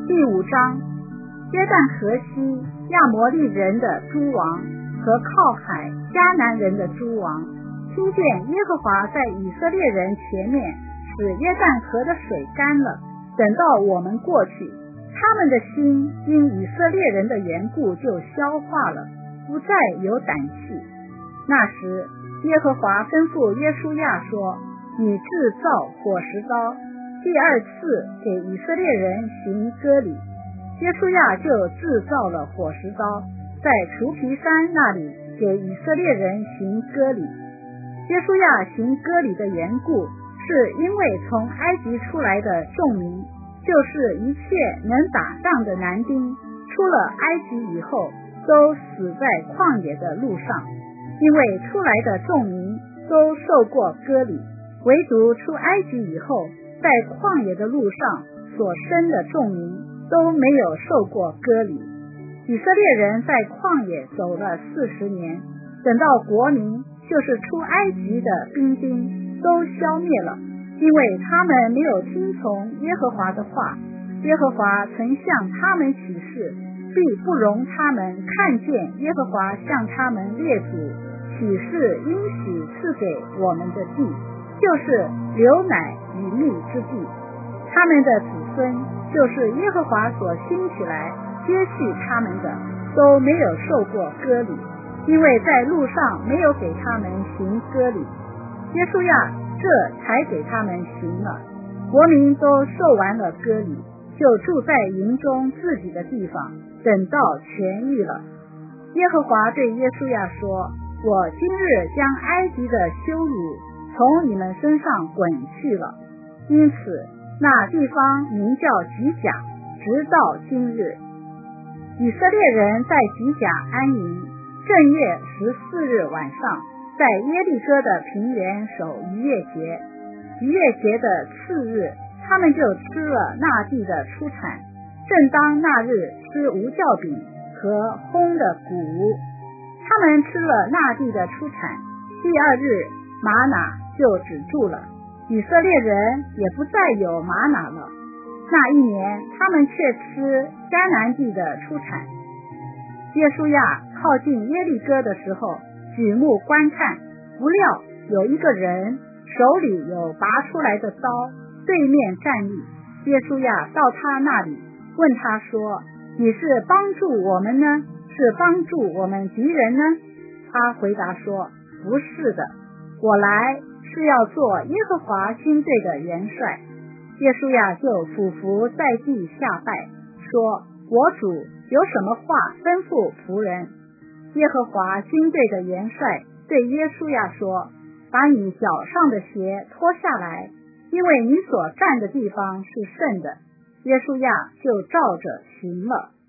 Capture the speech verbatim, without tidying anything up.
第五章，约旦河西亚摩利人的诸王和靠海迦南人的诸王，听见耶和华在以色列人前面使约旦河的水干了，等到我们过去，他们的心因以色列人的缘故就消化了，不再有胆气。那时耶和华吩咐约书亚说，你制造火石刀，第二次给以色列人行割礼。约书亚就制造了火石刀，在除皮山那里给以色列人行割礼。约书亚行割礼的缘故，是因为从埃及出来的众民，就是一切能打仗的男丁，出了埃及以后都死在旷野的路上，因为出来的众民都受过割礼，唯独出埃及以后在旷野的路上所生的众民都没有受过割礼。以色列人在旷野走了四十年，等到国民就是出埃及的兵丁都消灭了，因为他们没有听从耶和华的话。耶和华曾向他们起誓，必不容他们看见耶和华向他们列祖起誓应许赐给我们的地，就是流奶与蜜之地。他们的子孙就是耶和华所兴起来接续他们的，都没有受过割礼，因为在路上没有给他们行割礼。约书亚这才给他们行了。国民都受完了割礼，就住在营中自己的地方，等到痊愈了。耶和华对约书亚说，我今日将埃及的羞辱从你们身上滚去了。因此那地方名叫吉甲，直到今日。以色列人在吉甲安营，正月十四日晚上，在耶利哥的平原守逾越节。逾越节的次日，他们就吃了那地的出产，正当那日吃无酵饼和烘的谷物。他们吃了那地的出产，第二日玛拿就止住了，以色列人也不再有玛拿了。那一年他们却吃迦南地的出产。约书亚靠近耶利哥的时候，举目观看，不料有一个人手里有拔出来的刀，对面站立。约书亚到他那里，问他说，你是帮助我们呢，是帮助我们敌人呢？他回答说，不是的，我来是要做耶和华军队的元帅。约书亚就俯伏在地下拜，说，我主有什么话吩咐仆人？耶和华军队的元帅对约书亚说，把你脚上的鞋脱下来，因为你所站的地方是圣的。约书亚就照着行了。